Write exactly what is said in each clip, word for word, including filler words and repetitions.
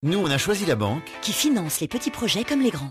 Nous, on a choisi la banque qui finance les petits projets comme les grands.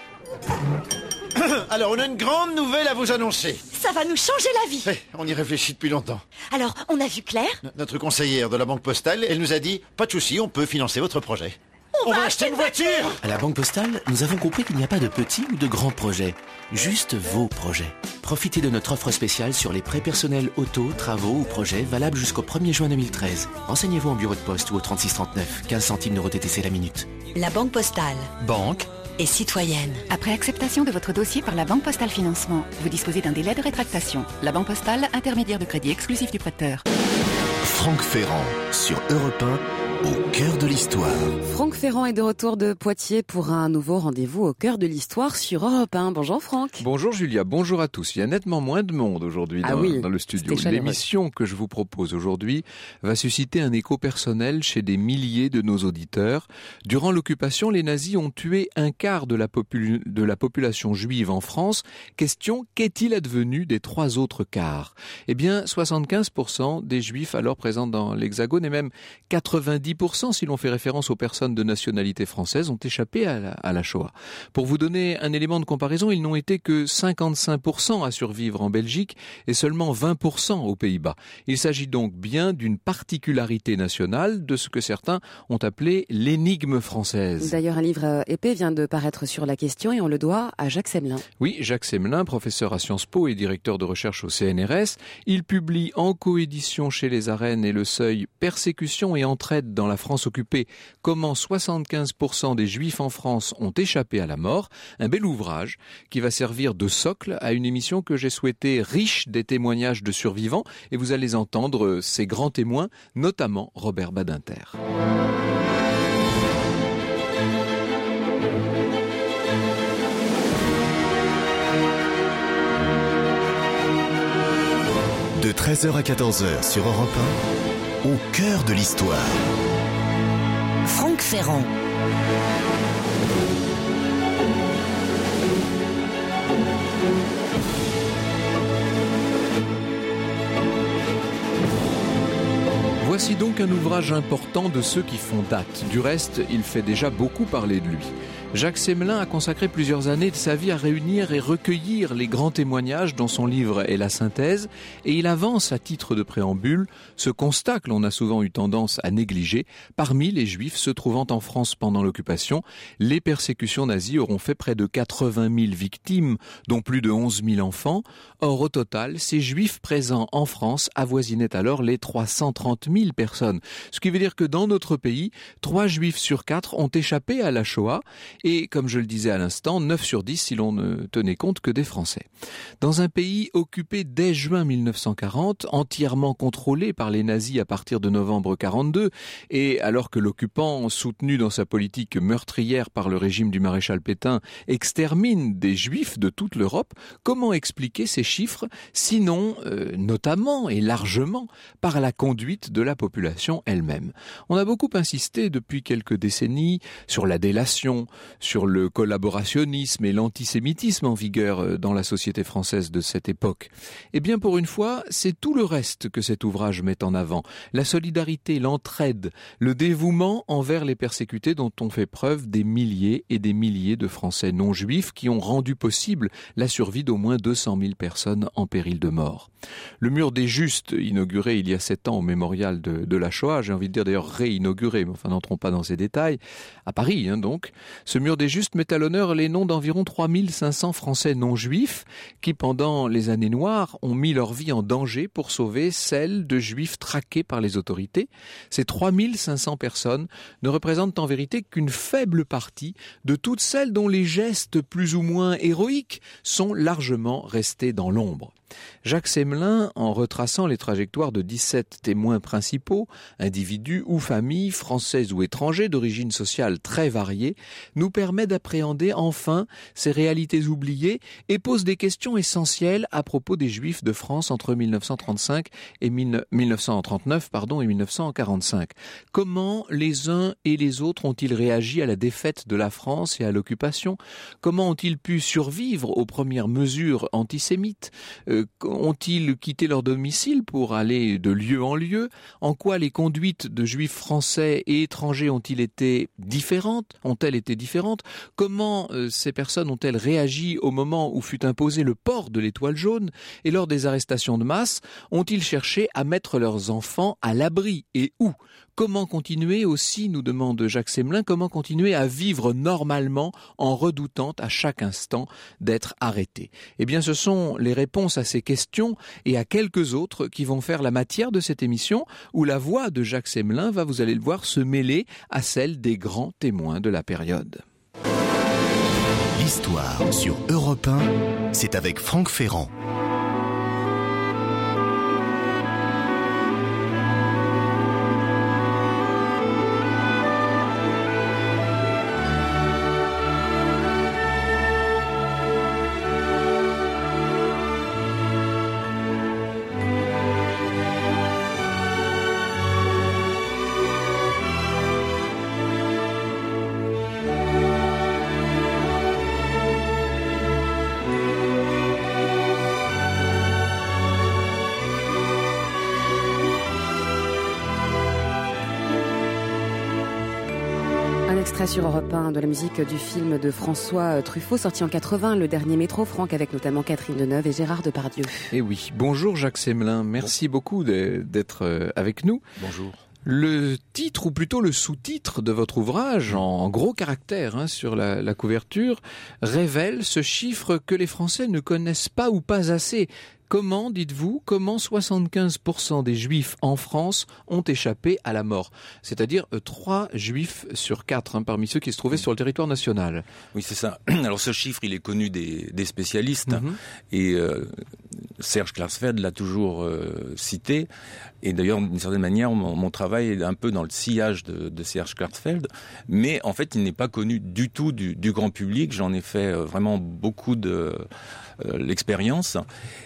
Alors, on a une grande nouvelle à vous annoncer. Ça va nous changer la vie. Hey, on y réfléchit depuis longtemps. Alors, on a vu Claire. N- Notre conseillère de la Banque Postale, elle nous a dit, pas de souci, on peut financer votre projet. On, on va, va acheter une voiture. voiture. À la Banque Postale, nous avons compris qu'il n'y a pas de petits ou de grands projets. Juste vos projets. Profitez de notre offre spéciale sur les prêts personnels auto, travaux ou projets valables jusqu'au premier juin deux mille treize. Renseignez-vous en bureau de poste ou au trente-six trente-neuf, quinze centimes d'euros T T C la minute. La Banque Postale. Banque et citoyenne. Après acceptation de votre dossier par la Banque Postale Financement, vous disposez d'un délai de rétractation. La Banque Postale, intermédiaire de crédit exclusif du prêteur. Franck Ferrand, sur Europe un, au cœur de l'histoire. Franck Ferrand est de retour de Poitiers pour un nouveau rendez-vous au cœur de l'histoire sur Europe un. Bonjour Franck. Bonjour Julia, bonjour à tous. Il y a nettement moins de monde aujourd'hui ah dans, oui, dans le studio. Chaleureux. L'émission que je vous propose aujourd'hui va susciter un écho personnel chez des milliers de nos auditeurs. Durant l'occupation, les nazis ont tué un quart de la, popul- de la population juive en France. Question, qu'est-il advenu des trois autres quarts ? Eh bien, soixante-quinze pour cent des juifs alors présents dans l'Hexagone et même quatre-vingt-dix pour cent si l'on fait référence aux personnes de nationalité française ont échappé à la, à la Shoah. Pour vous donner un élément de comparaison, ils n'ont été que cinquante-cinq pour cent à survivre en Belgique et seulement vingt pour cent aux Pays-Bas. Il s'agit donc bien d'une particularité nationale de ce que certains ont appelé l'énigme française. D'ailleurs, un livre épais vient de paraître sur la question et on le doit à Jacques Semelin. Oui, Jacques Semelin, professeur à Sciences Po et directeur de recherche au C N R S. Il publie en coédition chez Les Arènes et Le Seuil « Persécution et entraide dans la France occupée, comment soixante-quinze pour cent des Juifs en France ont échappé à la mort », un bel ouvrage qui va servir de socle à une émission que j'ai souhaité riche des témoignages de survivants, et vous allez entendre ces grands témoins, notamment Robert Badinter. De treize heures à quatorze heures sur Europe un, au cœur de l'histoire. Franck Ferrand. Voici donc un ouvrage important de ceux qui font date. Du reste, il fait déjà beaucoup parler de lui. Jacques Semelin a consacré plusieurs années de sa vie à réunir et recueillir les grands témoignages dont son livre est la synthèse, et il avance à titre de préambule ce constat que l'on a souvent eu tendance à négliger. Parmi les Juifs se trouvant en France pendant l'occupation, les persécutions nazies auront fait près de quatre-vingt mille victimes, dont plus de onze mille enfants. Or, au total, ces Juifs présents en France avoisinaient alors les trois cent trente mille personnes. Ce qui veut dire que dans notre pays, trois Juifs sur quatre ont échappé à la Shoah, et comme je le disais à l'instant, neuf sur dix si l'on ne tenait compte que des Français. Dans un pays occupé dès juin mille neuf cent quarante, entièrement contrôlé par les nazis à partir de novembre quarante-deux, et alors que l'occupant, soutenu dans sa politique meurtrière par le régime du maréchal Pétain, extermine des Juifs de toute l'Europe, comment expliquer ces chiffres, sinon, euh, notamment et largement, par la conduite de la population elle-même ? On a beaucoup insisté depuis quelques décennies sur la délation, sur le collaborationnisme et l'antisémitisme en vigueur dans la société française de cette époque. Eh bien, pour une fois, c'est tout le reste que cet ouvrage met en avant. La solidarité, l'entraide, le dévouement envers les persécutés dont ont fait preuve des milliers et des milliers de Français non juifs qui ont rendu possible la survie d'au moins deux cent mille personnes en péril de mort. Le mur des Justes, inauguré il y a sept ans au mémorial de, de la Shoah, j'ai envie de dire d'ailleurs réinauguré, mais enfin n'entrons pas dans ces détails, à Paris hein, donc, ce mur des Justes met à l'honneur les noms d'environ trois mille cinq cents Français non-juifs qui, pendant les années noires, ont mis leur vie en danger pour sauver celle de Juifs traqués par les autorités. Ces trois mille cinq cents personnes ne représentent en vérité qu'une faible partie de toutes celles dont les gestes plus ou moins héroïques sont largement restés dans l'ombre. Jacques Semelin, en retraçant les trajectoires de dix-sept témoins principaux, individus ou familles, français ou étrangers, d'origine sociale très variée, nous nous permet d'appréhender enfin ces réalités oubliées et pose des questions essentielles à propos des Juifs de France entre mille neuf cent trente-cinq et mille neuf cent trente-neuf pardon, et mille neuf cent quarante-cinq. Comment les uns et les autres ont-ils réagi à la défaite de la France et à l'occupation? Comment ont-ils pu survivre aux premières mesures antisémites? euh, Ont-ils quitté leur domicile pour aller de lieu en lieu? En quoi les conduites de Juifs français et étrangers ont-ils été différentes? Ont-elles été différentes? Comment euh, ces personnes ont-elles réagi au moment où fut imposé le port de l'étoile jaune? Et lors des arrestations de masse, ont-ils cherché à mettre leurs enfants à l'abri? Et où? Comment continuer aussi, nous demande Jacques Semelin, comment continuer à vivre normalement en redoutant à chaque instant d'être arrêté? Eh bien, ce sont les réponses à ces questions et à quelques autres qui vont faire la matière de cette émission où la voix de Jacques Semelin va, vous allez le voir, se mêler à celle des grands témoins de la période. L'histoire sur Europe un, c'est avec Franck Ferrand. Extrait sur Europe un de la musique du film de François Truffaut, sorti en quatre-vingts, Le Dernier Métro, Franck, avec notamment Catherine Deneuve et Gérard Depardieu. Eh oui, bonjour Jacques Semelin, merci beaucoup d'être avec nous. Bonjour. Le titre, ou plutôt le sous-titre de votre ouvrage, en gros caractères hein, sur la, la couverture, révèle ce chiffre que les Français ne connaissent pas ou pas assez. Comment, dites-vous, comment soixante-quinze pour cent des Juifs en France ont échappé à la mort? C'est-à-dire euh, trois Juifs sur quatre hein, parmi ceux qui se trouvaient sur le territoire national. Oui, c'est ça. Alors ce chiffre, il est connu des, des spécialistes. Mm-hmm. Et euh, Serge Klarsfeld l'a toujours euh, cité. Et d'ailleurs, d'une certaine manière, mon, mon travail est un peu dans le sillage de, de Serge Klarsfeld. Mais en fait, il n'est pas connu du tout du, du grand public. J'en ai fait euh, vraiment beaucoup de euh, l'expérience.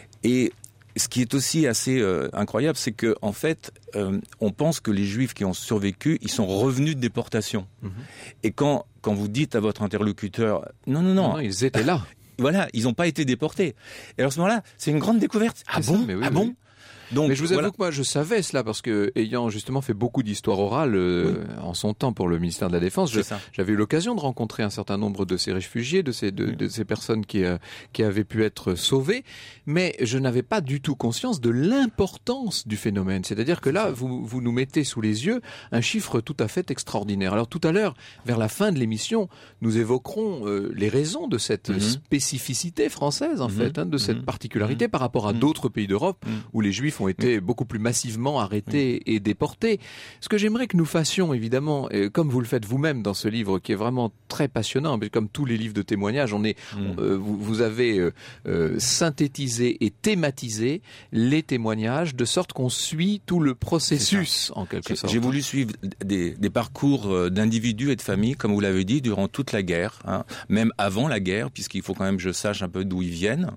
Et ce qui est aussi assez euh, incroyable, c'est que en fait, euh, on pense que les Juifs qui ont survécu, ils sont revenus de déportation. Mmh. Et quand quand vous dites à votre interlocuteur, non, non, non, non, non ils étaient là. Voilà, ils n'ont pas été déportés. Et alors à ce moment-là, c'est une grande découverte. Ah bon, mais oui, ah oui. bon. Donc, mais je vous avoue voilà. que moi je savais cela parce que ayant justement fait beaucoup d'histoire orale euh, oui. en son temps pour le ministère de la Défense, je, j'avais eu l'occasion de rencontrer un certain nombre de ces réfugiés, de ces de, oui. de ces personnes qui euh, qui avaient pu être sauvées, mais je n'avais pas du tout conscience de l'importance du phénomène. C'est-à-dire que là vous vous nous mettez sous les yeux un chiffre tout à fait extraordinaire. Alors tout à l'heure, vers la fin de l'émission, nous évoquerons euh, les raisons de cette mm-hmm. spécificité française en mm-hmm. fait, hein, de cette mm-hmm. particularité mm-hmm. par rapport à mm-hmm. d'autres pays d'Europe mm-hmm. où les Juifs ont été oui. beaucoup plus massivement arrêtés oui. et déportés. Ce que j'aimerais que nous fassions, évidemment, et comme vous le faites vous-même dans ce livre qui est vraiment très passionnant, mais comme tous les livres de témoignages, on est, mmh. euh, vous, vous avez euh, euh, synthétisé et thématisé les témoignages de sorte qu'on suit tout le processus, en quelque sorte. J'ai voulu suivre des, des parcours d'individus et de familles, comme vous l'avez dit, durant toute la guerre, hein, même avant la guerre, puisqu'il faut quand même que je sache un peu d'où ils viennent.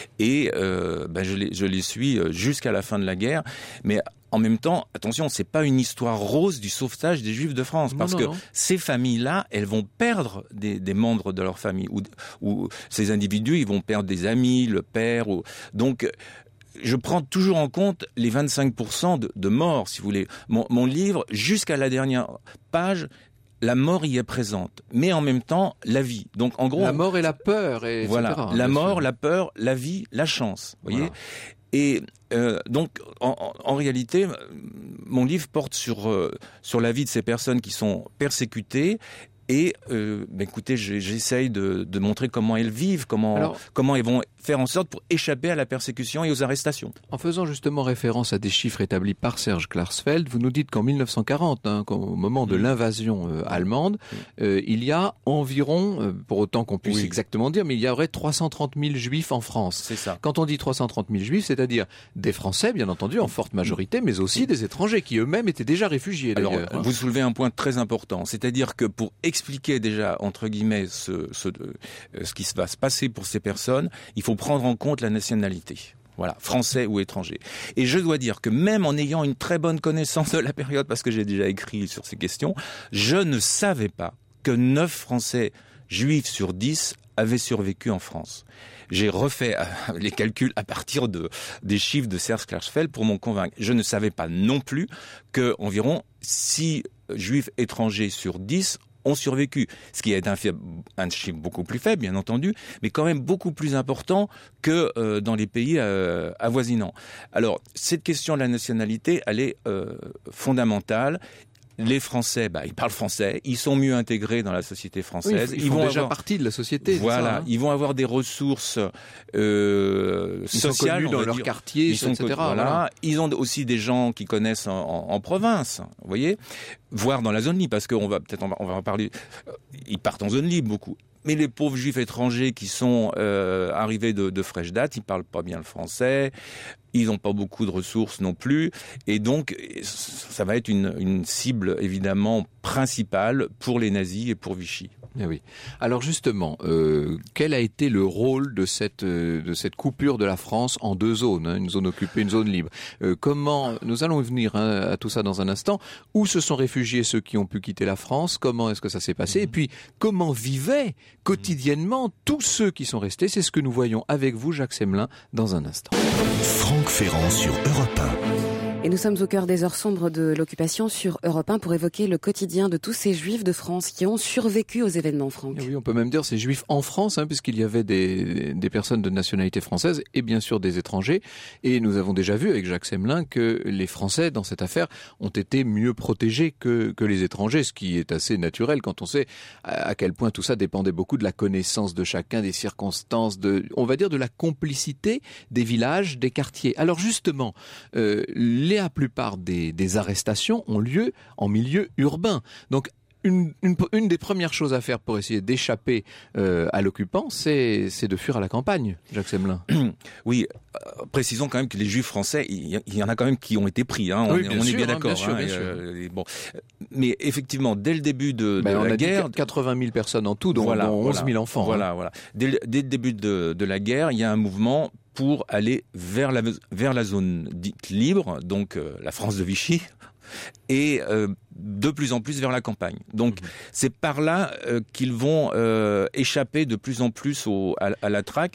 Et euh, ben je, les, je les suis jusqu'à la fin de la guerre, mais en même temps, attention, c'est pas une histoire rose du sauvetage des Juifs de France, parce non, non, que non. ces familles-là, elles vont perdre des, des membres de leur famille, ou, ou ces individus, ils vont perdre des amis, le père, ou donc. Je prends toujours en compte les vingt-cinq pour cent de, de morts, si vous voulez. Mon, mon livre, jusqu'à la dernière page, la mort y est présente, mais en même temps, la vie. Donc, en gros, la mort et la peur, et voilà, et cetera, la mort, sûr. La peur, la vie, la chance. Vous voyez. Voilà. Et euh, donc, en, en réalité, mon livre porte sur euh, sur la vie de ces personnes qui sont persécutées. Et euh, ben écoutez, j'essaye de, de montrer comment elles vivent, comment Alors, comment elles vont faire en sorte pour échapper à la persécution et aux arrestations. En faisant justement référence à des chiffres établis par Serge Klarsfeld, vous nous dites qu'en mille neuf cent quarante, hein, au moment de l'invasion euh, allemande, euh, il y a environ, euh, pour autant qu'on puisse oui. exactement dire, mais il y aurait trois cent trente mille Juifs en France. C'est ça. Quand on dit trois cent trente mille Juifs, c'est-à-dire des Français, bien entendu, en forte majorité, mais aussi des étrangers qui eux-mêmes étaient déjà réfugiés. Alors, hein. vous soulevez un point très important, c'est-à-dire que pour expliquer expliquer déjà, entre guillemets, ce, ce, euh, ce qui va se passer pour ces personnes, il faut prendre en compte la nationalité. Voilà, français ou étranger. Et je dois dire que même en ayant une très bonne connaissance de la période, parce que j'ai déjà écrit sur ces questions, je ne savais pas que neuf Français juifs sur dix avaient survécu en France. J'ai refait les calculs à partir de, des chiffres de Serge Klarsfeld pour m'en convaincre. Je ne savais pas non plus que environ six juifs étrangers sur dix ont survécu, ce qui est un, un chiffre beaucoup plus faible, bien entendu, mais quand même beaucoup plus important que euh, dans les pays euh, avoisinants. Alors, cette question de la nationalité, elle est euh, fondamentale. Les Français, bah, ils parlent français, ils sont mieux intégrés dans la société française. Oui, ils, ils font vont déjà avoir, partie de la société. Voilà, ça, hein. Ils vont avoir des ressources euh, ils sociales. Ils sont connus dans leur dire. quartier, ils sont et cetera. Voilà. Voilà. Ils ont aussi des gens qui connaissent en, en, en province, vous voyez, voire dans la zone libre, parce qu'on va peut-être on va, on va en parler. Ils partent en zone libre beaucoup. Mais les pauvres juifs étrangers qui sont euh, arrivés de, de fraîche date, ils parlent pas bien le français, ils n'ont pas beaucoup de ressources non plus, et donc ça va être une, une cible évidemment principale pour les nazis et pour Vichy. Eh oui. Alors justement, euh, quel a été le rôle de cette euh, de cette coupure de la France en deux zones, hein, une zone occupée, une zone libre. euh, Comment nous allons venir hein, à tout ça dans un instant. Où se sont réfugiés ceux qui ont pu quitter la France? Comment est-ce que ça s'est passé? Mmh. Et puis comment vivaient quotidiennement tous ceux qui sont restés? C'est ce que nous voyons avec vous, Jacques Semelin, dans un instant. Franck Ferrand sur Europe un. Et nous sommes au cœur des heures sombres de l'occupation sur Europe un pour évoquer le quotidien de tous ces juifs de France qui ont survécu aux événements, Franck. Et oui, on peut même dire ces juifs en France, hein, puisqu'il y avait des, des personnes de nationalité française et bien sûr des étrangers. Et nous avons déjà vu avec Jacques Semelin que les Français, dans cette affaire, ont été mieux protégés que, que les étrangers, ce qui est assez naturel quand on sait à, à quel point tout ça dépendait beaucoup de la connaissance de chacun, des circonstances, de, on va dire de la complicité des villages, des quartiers. Alors justement, euh, les La plupart des, des arrestations ont lieu en milieu urbain. Donc, une, une, une des premières choses à faire pour essayer d'échapper euh, à l'occupant, c'est, c'est de fuir à la campagne, Jacques Semelin. Oui, euh, précisons quand même que les Juifs français, il y, il y en a quand même qui ont été pris. Hein, on, oui, bien on sûr, est bien hein, d'accord. Bien sûr, hein, bien et, sûr. Euh, et bon, mais effectivement, dès le début de, ben, de on la a guerre, dit quatre-vingt mille personnes en tout, dont, voilà, dont onze mille voilà, enfants. Voilà, hein. voilà. Dès, dès le début de, de la guerre, il y a un mouvement pour aller vers la, vers la zone dite libre, donc euh, la France de Vichy, et euh, de plus en plus vers la campagne. Donc mmh. c'est par là euh, qu'ils vont euh, échapper de plus en plus au, à, à la traque.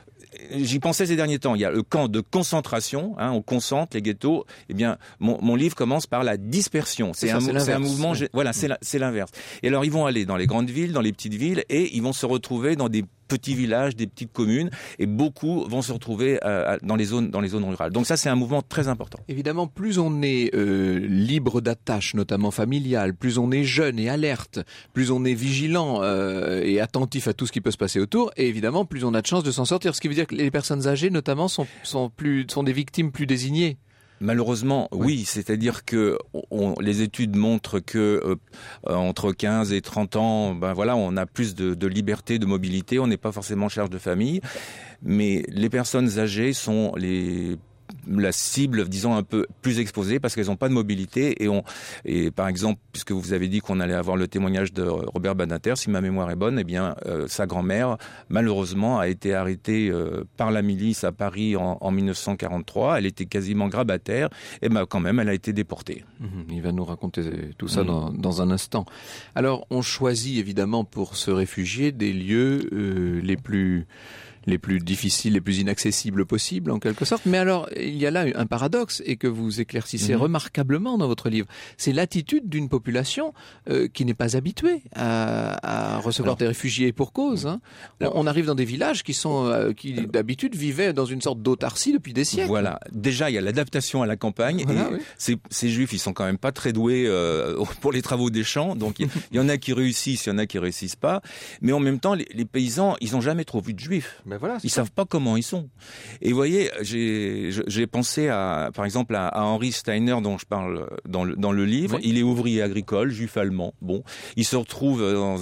J'y pensais ces derniers temps. Il y a le camp de concentration, hein, on concentre les ghettos. Eh bien, mon, mon livre commence par la dispersion. C'est, c'est, ça, un, c'est, c'est un mouvement. Oui. Voilà, c'est, la, c'est l'inverse. Et alors, ils vont aller dans les grandes villes, dans les petites villes, et ils vont se retrouver dans des petits villages, des petites communes, et beaucoup vont se retrouver euh, dans les zones, dans les zones rurales. Donc ça, c'est un mouvement très important. Évidemment, plus on est euh, libre d'attache, notamment familiale, plus on est jeune et alerte, plus on est vigilant euh, et attentif à tout ce qui peut se passer autour, et évidemment, plus on a de chances de s'en sortir. Ce qui veut dire que les personnes âgées, notamment, sont, sont, plus, sont des victimes plus désignées. Malheureusement, oui. oui, c'est-à-dire que on, les études montrent que euh, entre quinze et trente ans, ben voilà, on a plus de, de liberté, de mobilité, on n'est pas forcément en charge de famille, mais les personnes âgées sont les la cible, disons, un peu plus exposée parce qu'elles n'ont pas de mobilité et on et par exemple, puisque vous avez dit qu'on allait avoir le témoignage de Robert Badinter, si ma mémoire est bonne, eh bien euh, sa grand-mère malheureusement a été arrêtée euh, par la milice à Paris en, en dix-neuf cent quarante-trois. Elle était quasiment grabataire et ben quand même elle a été déportée. Mmh, il va nous raconter tout ça mmh. dans, dans un instant. Alors on choisit évidemment pour se réfugier des lieux euh, les plus les plus difficiles, les plus inaccessibles possibles, en quelque sorte. Mais alors, il y a là un paradoxe, et que vous éclaircissez mmh. remarquablement dans votre livre. C'est l'attitude d'une population euh, qui n'est pas habituée à, à recevoir alors, des réfugiés pour cause. Hein. Alors, on arrive dans des villages qui, sont, euh, qui alors, d'habitude, viviient dans une sorte d'autarcie depuis des siècles. Voilà. Déjà, il y a l'adaptation à la campagne. Voilà, et oui. ces, ces Juifs, ils sont quand même pas très doués euh, pour les travaux des champs. Donc, il y, y en a qui réussissent, il y en a qui réussissent pas. Mais en même temps, les, les paysans, ils ont jamais trop vu de Juifs. Ben voilà, ils savent pas comment ils sont. Et vous voyez, j'ai, j'ai pensé à, par exemple, à, à Henri Steiner, dont je parle dans le, dans le livre. Oui. Il est ouvrier agricole, juif allemand. Bon, il se retrouve dans un petit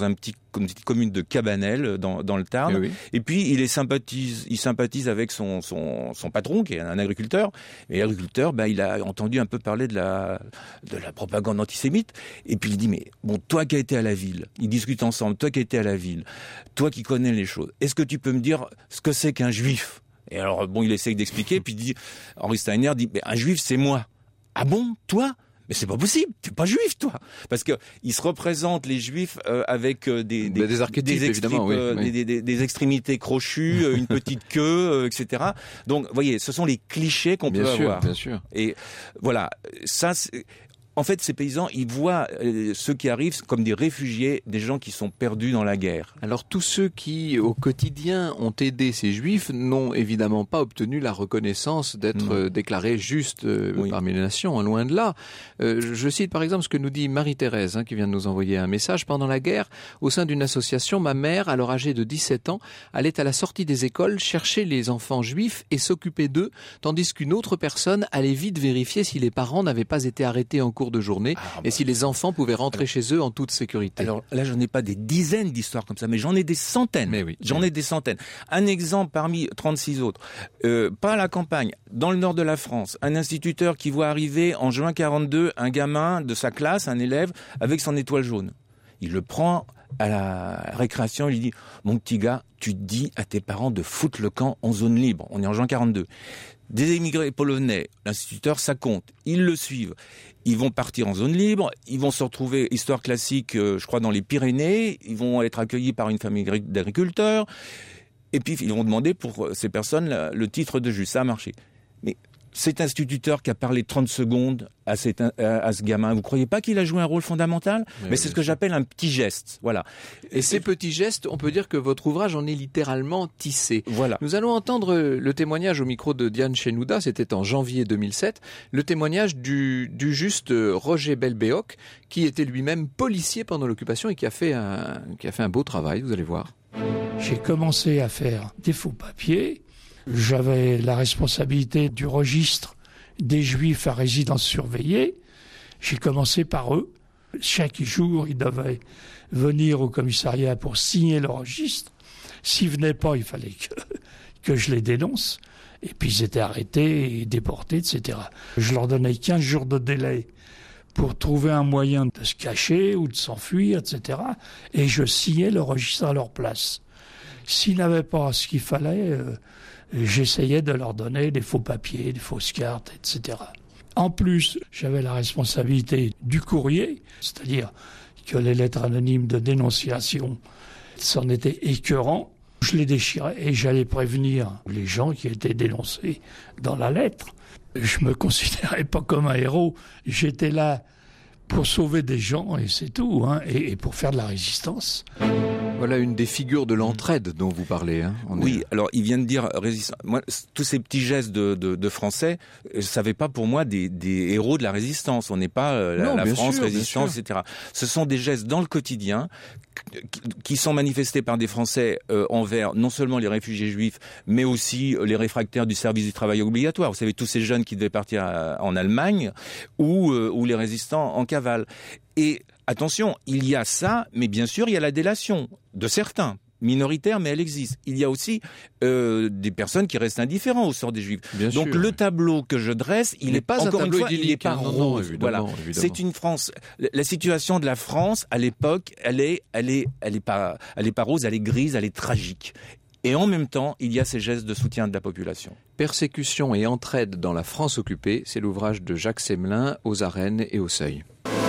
une petite commune de Cabanel dans, dans le Tarn. Oui, oui. Et puis il est sympathise, il sympathise avec son, son, son patron qui est un agriculteur. Et l'agriculteur, ben, il a entendu un peu parler de la, de la propagande antisémite. Et puis il dit, mais bon, toi qui as été à la ville, ils discutent ensemble, toi qui as été à la ville, toi qui connais les choses, est-ce que tu peux me dire ce que c'est qu'un juif? Et alors, bon, il essaye d'expliquer, puis il dit, Henri Steiner dit, mais un juif, c'est moi. Ah bon, toi? Mais c'est pas possible, t'es pas juif, toi. Parce que il se représente les juifs euh, avec euh, des, des, des archétypes, des, évidemment, oui, euh, oui. Des, des, des extrémités crochues, euh, une petite queue, euh, et cetera. Donc, vous voyez, ce sont les clichés qu'on bien peut sûr, avoir. Bien sûr. Et voilà, ça, c'est... En fait, ces paysans, ils voient euh, ceux qui arrivent comme des réfugiés, des gens qui sont perdus dans la guerre. Alors tous ceux qui, au quotidien, ont aidé ces juifs n'ont évidemment pas obtenu la reconnaissance d'être euh, déclarés justes euh, Oui. parmi les nations, hein, loin de là. Euh, je cite par exemple ce que nous dit Marie-Thérèse, hein, qui vient de nous envoyer un message. Pendant la guerre, au sein d'une association, ma mère, alors âgée de dix-sept ans, allait à la sortie des écoles chercher les enfants juifs et s'occuper d'eux, tandis qu'une autre personne allait vite vérifier si les parents n'avaient pas été arrêtés en cours de journée Ah, bah. et si les enfants pouvaient rentrer chez eux en toute sécurité. Alors là, j'en ai pas des dizaines d'histoires comme ça, mais j'en ai des centaines. Mais oui. J'en ai des centaines. Un exemple parmi trente-six autres. Euh, pas à la campagne, dans le nord de la France, un instituteur qui voit arriver en juin quarante-deux un gamin de sa classe, un élève, avec son étoile jaune. Il le prend à la récréation, il lui dit « Mon petit gars, tu dis à tes parents de foutre le camp en zone libre. » On est en juin quarante-deux. Des émigrés polonais, l'instituteur, ça compte. Ils le suivent. Ils vont partir en zone libre. Ils vont se retrouver, histoire classique, euh, je crois, dans les Pyrénées. Ils vont être accueillis par une famille d'agriculteurs. Et puis, ils vont demander pour ces personnes la, le titre de juif. Ça a marché. Mais cet instituteur qui a parlé trente secondes à, cet, à, à ce gamin, vous croyez pas qu'il a joué un rôle fondamental? Mais Mais c'est ce que j'appelle un petit geste. Voilà. Et ces petits gestes, on peut dire que votre ouvrage en est littéralement tissé. Voilà. Nous allons entendre le témoignage au micro de Diane Chenouda, c'était en janvier deux mille sept, le témoignage du, du juste Roger Belbéoc, qui était lui-même policier pendant l'occupation et qui a fait un, qui a fait un beau travail, vous allez voir. J'ai commencé à faire des faux papiers. J'avais la responsabilité du registre des Juifs à résidence surveillée. J'ai commencé par eux. Chaque jour, ils devaient venir au commissariat pour signer le registre. S'ils venaient pas, il fallait que, que je les dénonce. Et puis ils étaient arrêtés et déportés, et cetera. Je leur donnais quinze jours de délai pour trouver un moyen de se cacher ou de s'enfuir, et cetera. Et je signais le registre à leur place. S'ils n'avaient pas ce qu'il fallait, euh, j'essayais de leur donner des faux papiers, des fausses cartes, et cetera. En plus, j'avais la responsabilité du courrier, c'est-à-dire que les lettres anonymes de dénonciation, c'en était écœurant. Je les déchirais et j'allais prévenir les gens qui étaient dénoncés dans la lettre. Je me considérais pas comme un héros. J'étais là pour sauver des gens et c'est tout, hein, et, et pour faire de la résistance. Voilà une des figures de l'entraide dont vous parlez. Hein. On oui, est... alors il vient de dire résistance. Moi, tous ces petits gestes de, de, de Français, ça fait pas pour moi des, des héros de la résistance. On n'est pas euh, la, non, la France sûr, résistance, et cetera. Ce sont des gestes dans le quotidien qui, qui sont manifestés par des Français euh, envers non seulement les réfugiés juifs, mais aussi les réfractaires du service du travail obligatoire. Vous savez, tous ces jeunes qui devaient partir à, en Allemagne ou, euh, ou les résistants en cavale. Et attention, il y a ça, mais bien sûr, il y a la délation de certains, minoritaire, mais elle existe. Il y a aussi euh, des personnes qui restent indifférents au sort des Juifs. Bien Donc sûr, le oui. tableau que je dresse, il n'est pas encore une fois, il n'est pas hein, non, rose. non, Voilà, évidemment, évidemment. c'est une France. La situation de la France à l'époque, elle est, elle est, elle est pas, elle est pas rose, elle est grise, elle est tragique. Et en même temps, il y a ces gestes de soutien de la population. Persécution et entraide dans la France occupée, c'est l'ouvrage de Jacques Semelin, aux Arènes et au Seuil.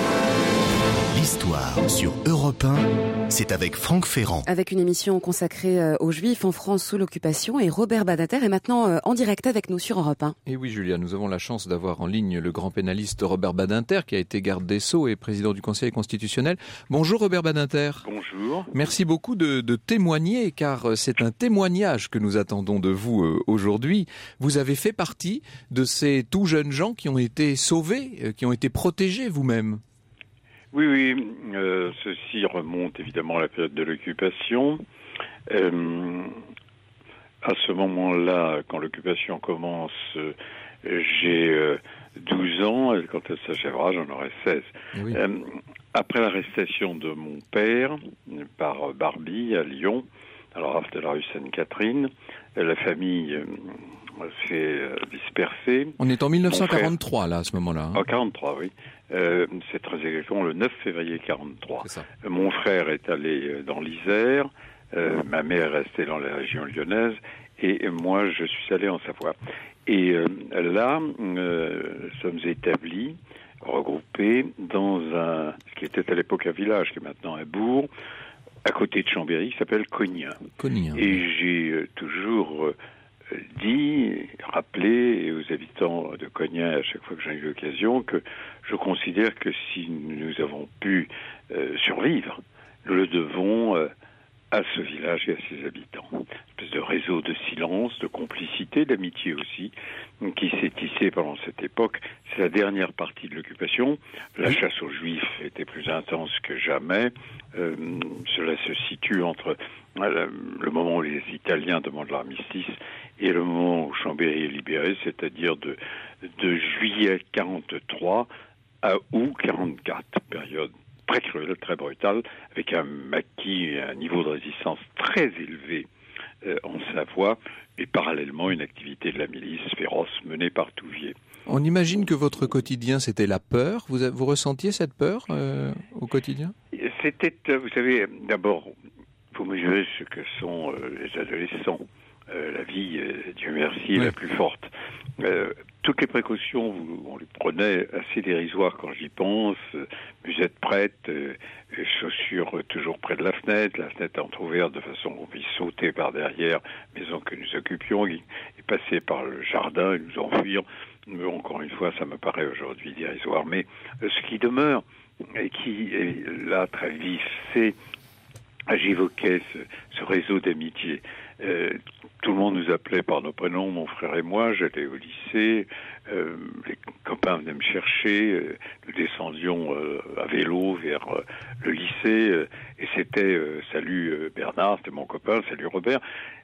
L'histoire sur Europe un, c'est avec Franck Ferrand. Avec une émission consacrée aux Juifs en France sous l'occupation, et Robert Badinter est maintenant en direct avec nous sur Europe un. Et oui, Julia, nous avons la chance d'avoir en ligne le grand pénaliste Robert Badinter, qui a été garde des Sceaux et président du Conseil constitutionnel. Bonjour Robert Badinter. Bonjour. Merci beaucoup de, de témoigner, car c'est un témoignage que nous attendons de vous euh, aujourd'hui. Vous avez fait partie de ces tout jeunes gens qui ont été sauvés, euh, qui ont été protégés vous-même. Oui, oui, euh, ceci remonte évidemment à la période de l'occupation. Euh, à ce moment-là, quand l'occupation commence, euh, j'ai euh, douze ans, et quand elle s'achèvera, j'en aurai seize. Oui. Euh, après l'arrestation de mon père par Barbie à Lyon, alors de la rue Sainte-Catherine, la famille euh, s'est dispersée. On est en mille neuf cent quarante-trois, là, à ce moment-là. Hein. En quarante-trois, oui. Euh, c'est très exactement le neuf février quarante-trois. Mon frère est allé dans l'Isère, euh, ma mère est restée dans la région lyonnaise, et moi, je suis allé en Savoie. Et euh, là, euh, nous sommes établis, regroupés dans un, ce qui était à l'époque un village, qui est maintenant un bourg, à côté de Chambéry, qui s'appelle Cognien. Cognien. Et j'ai euh, toujours euh, dit, rappelé aux habitants de Cognien, à chaque fois que j'ai eu l'occasion, que je considère que si nous avons pu euh, survivre, nous le devons euh, à ce village et à ses habitants. Une espèce de réseau de silence, de complicité, d'amitié aussi, qui s'est tissé pendant cette époque. C'est la dernière partie de l'occupation. La chasse aux Juifs était plus intense que jamais. Euh, cela se situe entre euh, le moment où les Italiens demandent l'armistice et le moment où Chambéry est libéré, c'est-à-dire de, de juillet quarante-trois à août quarante-quatre, période très cruelle, très brutale, avec un maquis, un niveau de résistance très élevé euh, en Savoie, et parallèlement une activité de la milice féroce menée par Touvier. On imagine que votre quotidien, c'était la peur. Vous, vous ressentiez cette peur euh, au quotidien ? C'était, vous savez, d'abord, il faut mesurer ce que sont euh, les adolescents. Euh, la vie, euh, Dieu merci, est oui. la plus forte. Euh, toutes les précautions, vous, on les prenait assez dérisoires quand j'y pense. Euh, musette prête, euh, chaussures toujours près de la fenêtre, la fenêtre entrouverte de façon qu'on puisse sauter par derrière, maison que nous occupions, et, et passer par le jardin et nous enfuir. Mais encore une fois, ça me paraît aujourd'hui dérisoire. Mais euh, ce qui demeure, et qui est là très vif, c'est, j'évoquais ce, ce réseau d'amitié. Euh, tout le monde nous appelait par nos prénoms, mon frère et moi. J'allais au lycée, euh, les copains venaient me chercher, euh, nous descendions euh, à vélo vers euh, le lycée, euh, et c'était euh, salut euh, Bernard, c'était mon copain, salut Robert.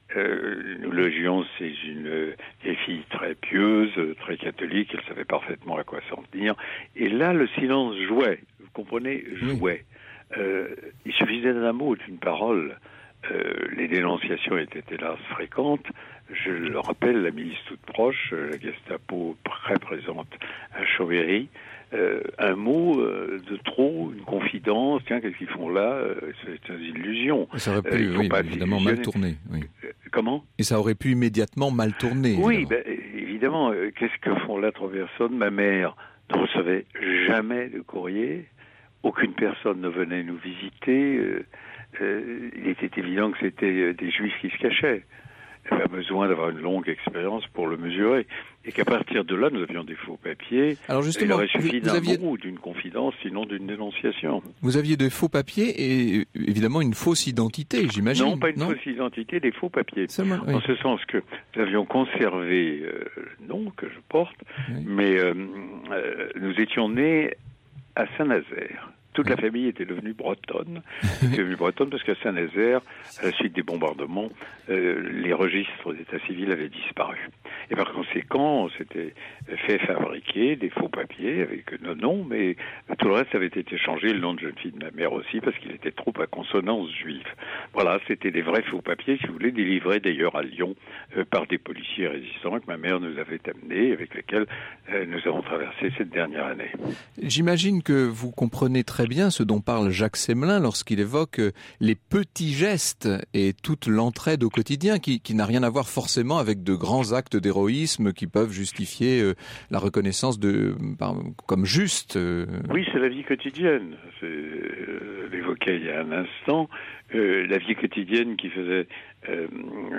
Euh, nous logions chez une vieille fille très pieuse, très catholique, elle savait parfaitement à quoi s'en tenir. Et là, le silence jouait, vous comprenez, jouait. Euh, il suffisait d'un mot, d'une parole. Euh, les dénonciations étaient hélas fréquentes. Je le rappelle, la milice toute proche, la Gestapo très présente à Chambéry. Euh, un mot euh, de trop, une confidence, tiens, qu'est-ce qu'ils font là euh, c'est une illusion. Ça aurait pu, euh, oui, évidemment, mal tourner. Oui. Euh, comment ? Et ça aurait pu immédiatement mal tourner. Oui, ben, évidemment. Euh, qu'est-ce que font là trois personnes ? Ma mère ne recevait jamais de courrier. Aucune personne ne venait nous visiter. Euh, euh, il était évident que c'était des Juifs qui se cachaient. Il n'y avait pas besoin d'avoir une longue expérience pour le mesurer. Et qu'à partir de là, nous avions des faux papiers. Alors justement, il aurait suffi d'un aviez... mot, d'une confidence, sinon d'une dénonciation. Vous aviez des faux papiers et évidemment une fausse identité, j'imagine. Non, pas une non fausse identité, des faux papiers. Seulement, oui. En ce sens que nous avions conservé euh, le nom que je porte, oui. mais euh, euh, nous étions nés à Saint-Nazaire. Toute la famille était devenue bretonne. était devenue bretonne parce qu'à Saint-Nazaire, à la suite des bombardements, euh, les registres d'état civil avaient disparu. Et par conséquent, on s'était fait fabriquer des faux papiers avec nos noms, mais tout le reste avait été changé, le nom de jeune fille de ma mère aussi, parce qu'il était trop à consonance juive. Voilà, c'était des vrais faux papiers, si vous voulez, délivrés d'ailleurs à Lyon euh, par des policiers résistants que ma mère nous avait amenés, avec lesquels euh, nous avons traversé cette dernière année. J'imagine que vous comprenez très bien ce dont parle Jacques Semelin lorsqu'il évoque les petits gestes et toute l'entraide au quotidien qui, qui n'a rien à voir forcément avec de grands actes d'héroïsme qui peuvent justifier euh, la reconnaissance de, par, comme juste. Euh... Oui, c'est la vie quotidienne. C'est, euh, l'évoquait il y a un instant, euh, la vie quotidienne qui faisait, euh,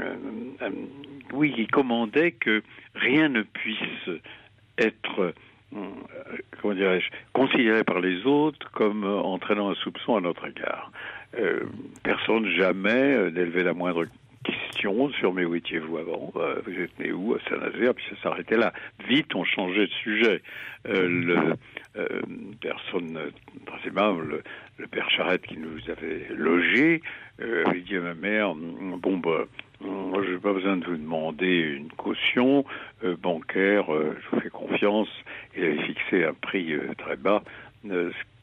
euh, oui, qui commandait que rien ne puisse être comment dirais-je, considéré par les autres comme euh, entraînant un soupçon à notre égard. Euh, personne jamais euh, n'élevait la moindre question sur mais où étiez-vous avant, euh, vous êtes né où, à Saint-Nazaire, puis ça s'arrêtait là. Vite, on changeait de sujet. Euh, le, euh, personne très aimable, le, le père Charette qui nous avait logés, euh, avait dit à ma mère, bon, bah, moi, je n'ai pas besoin de vous demander une caution euh, bancaire, euh, je vous fais confiance. Il avait fixé un prix euh, très bas. Euh,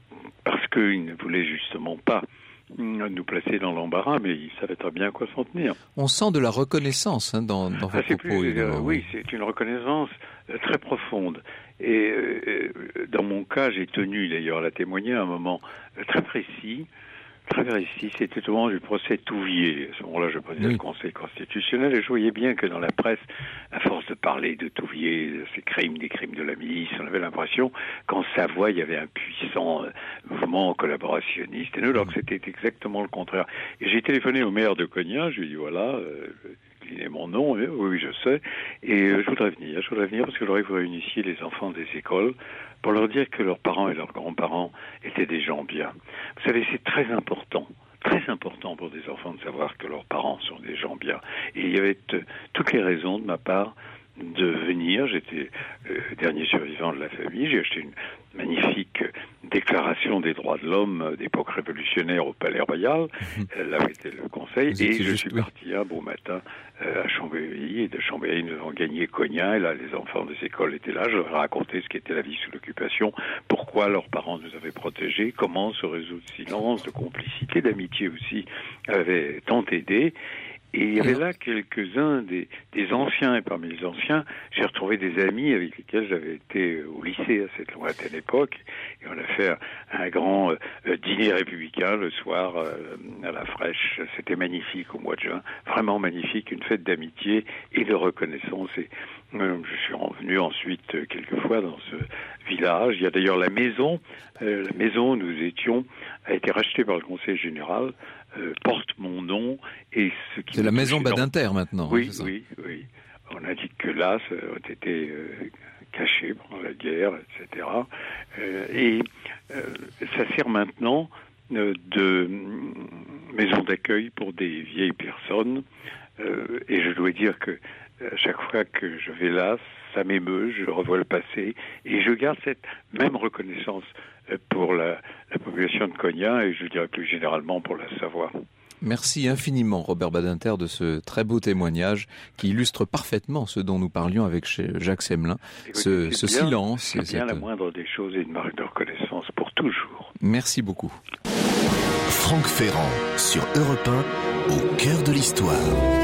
parce qu'ils ne voulaient justement pas nous placer dans l'embarras, mais ils savaient très bien à quoi s'en tenir. On sent de la reconnaissance hein, dans, dans vos ah, c'est propos. Plus, euh, oui, c'est une reconnaissance euh, très profonde. Et euh, dans mon cas, j'ai tenu d'ailleurs à la témoigner à un moment euh, très précis. Très précis, c'était au moment du procès Touvier. À ce moment-là, je présidais oui. le Conseil constitutionnel et je voyais bien que dans la presse, à force de parler de Touvier, de ses crimes, des crimes de la milice, on avait l'impression qu'en Savoie, il y avait un puissant euh, mouvement collaborationniste. Et nous, alors que c'était exactement le contraire. Et j'ai téléphoné au maire de Cognac, je lui ai dit, voilà, euh, décliné mon nom, et, oui, je sais, et euh, je voudrais venir. Je voudrais venir parce que j'aurais que vous réunissiez les enfants des écoles pour leur dire que leurs parents et leurs grands-parents étaient des gens bien. Vous savez, c'est très important, très important pour des enfants de savoir que leurs parents sont des gens bien. Et il y avait t- toutes les raisons de ma part de venir. J'étais le dernier survivant de la famille. J'ai acheté une magnifique déclaration des droits de l'homme d'époque révolutionnaire au Palais Royal. Là était le Conseil. Et je juste, suis oui. parti un beau matin euh, à Chambéry. Et de Chambéry, nous avons gagné Cognac. Et là, les enfants des écoles étaient là. Je leur ai raconté ce qu'était la vie sous l'occupation, pourquoi leurs parents nous avaient protégés, comment ce réseau de silence, de complicité, d'amitié aussi avait tant aidé. Et il y avait là quelques-uns des, des anciens, et parmi les anciens, j'ai retrouvé des amis avec lesquels j'avais été au lycée à cette lointaine époque, et on a fait un, un grand euh, dîner républicain le soir euh, à la Fraîche. C'était magnifique au mois de juin, vraiment magnifique, une fête d'amitié et de reconnaissance. Et euh, je suis revenu ensuite euh, quelquefois dans ce village. Il y a d'ailleurs la maison, euh, la maison où nous étions a été rachetée par le Conseil général. Euh, porte mon nom et ce qui c'est la maison Badinter maintenant. Oui, hein, oui, oui. On a dit que là, ça a été euh, caché pendant la guerre, et cetera. Euh, et euh, ça sert maintenant euh, de maison d'accueil pour des vieilles personnes. Euh, et je dois dire que à chaque fois que je vais là, ça m'émeut, je revois le passé et je garde cette même reconnaissance pour la, la population de Cognac et je dirais plus généralement pour la Savoie. Merci infiniment Robert Badinter de ce très beau témoignage qui illustre parfaitement ce dont nous parlions avec Jacques Semelin, Écoutez, ce, ce bien, silence. C'est bien cette... la moindre des choses et une marque de reconnaissance pour toujours. Merci beaucoup. Franck Ferrand sur Europe un, au cœur de l'histoire.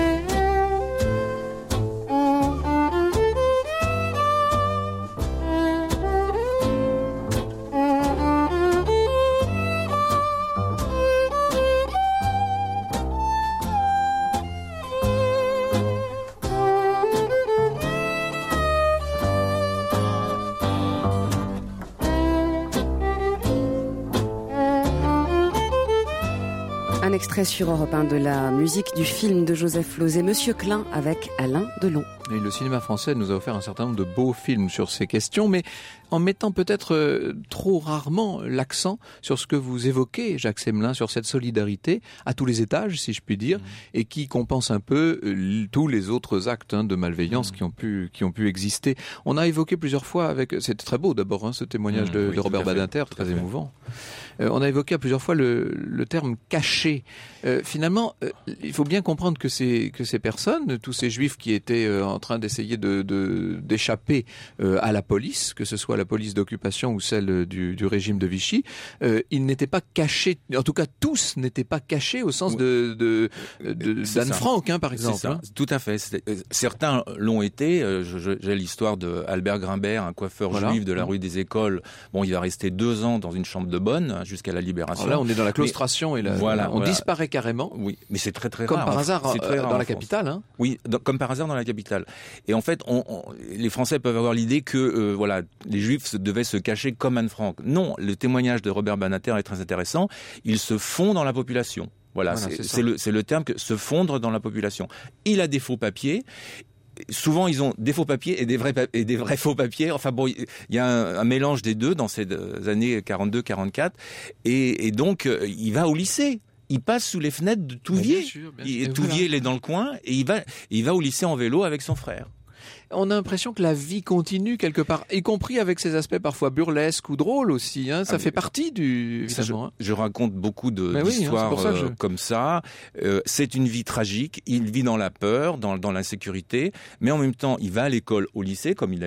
Un extrait sur Europe un de la musique du film de Joseph Losey, Monsieur Klein, avec Alain Delon. Et le cinéma français nous a offert un certain nombre de beaux films sur ces questions, mais en mettant peut-être euh, trop rarement l'accent sur ce que vous évoquez, Jacques Semelin, sur cette solidarité à tous les étages, si je puis dire, mmh. et qui compense un peu euh, tous les autres actes hein, de malveillance mmh. qui ont pu qui ont pu exister. On a évoqué plusieurs fois avec, c'était très beau d'abord hein, ce témoignage mmh, de, oui, de Robert Badinter, très émouvant. Euh, on a évoqué à plusieurs fois le, le terme caché. Euh, finalement, euh, il faut bien comprendre que ces que ces personnes, tous ces juifs qui étaient euh, en train d'essayer de, de d'échapper euh, à la police, que ce soit la police d'occupation ou celle du, du régime de Vichy, euh, ils n'étaient pas cachés. En tout cas, tous n'étaient pas cachés au sens oui. de, de, de d'Anne Frank, hein, par exemple. C'est ça. Hein. Tout à fait. C'est, certains l'ont été. Euh, je, j'ai l'histoire de Albert Grimbert, un coiffeur voilà. juif de la rue des Écoles. Bon, il va rester deux ans dans une chambre de bonne jusqu'à la libération. Alors là, on est dans la claustration mais, et la, voilà, on voilà. disparaît carrément. Oui, mais c'est très très comme rare. Comme par hasard c'est très euh, rare dans la capitale. Hein. Oui, dans, comme par hasard dans la capitale. Et en fait, on, on, les Français peuvent avoir l'idée que euh, voilà, les Juifs devaient se cacher comme Anne Frank. Non, le témoignage de Robert Badinter est très intéressant. Ils se font dans la population. Voilà, voilà c'est, c'est, c'est, le, c'est le terme que se fondre dans la population. Il a des faux papiers. Souvent, ils ont des faux papiers et des vrais, et des vrais faux papiers. Enfin bon, il y a un, un mélange des deux dans ces années quarante-deux quarante-quatre. Et, et donc, il va au lycée. Il passe sous les fenêtres de Touvier. Bien sûr, bien sûr. Et Touvier, voilà. il est dans le coin et il va, il va au lycée en vélo avec son frère. On a l'impression que la vie continue quelque part, y compris avec ses aspects parfois burlesques ou drôles aussi. Hein. Ça ah, fait partie du. Ça, je, hein. je raconte beaucoup de, oui, d'histoires hein, ça euh, je... comme ça. Euh, c'est une vie tragique. Il vit dans la peur, dans, dans l'insécurité, mais en même temps, il va à l'école, au lycée, comme il a dit.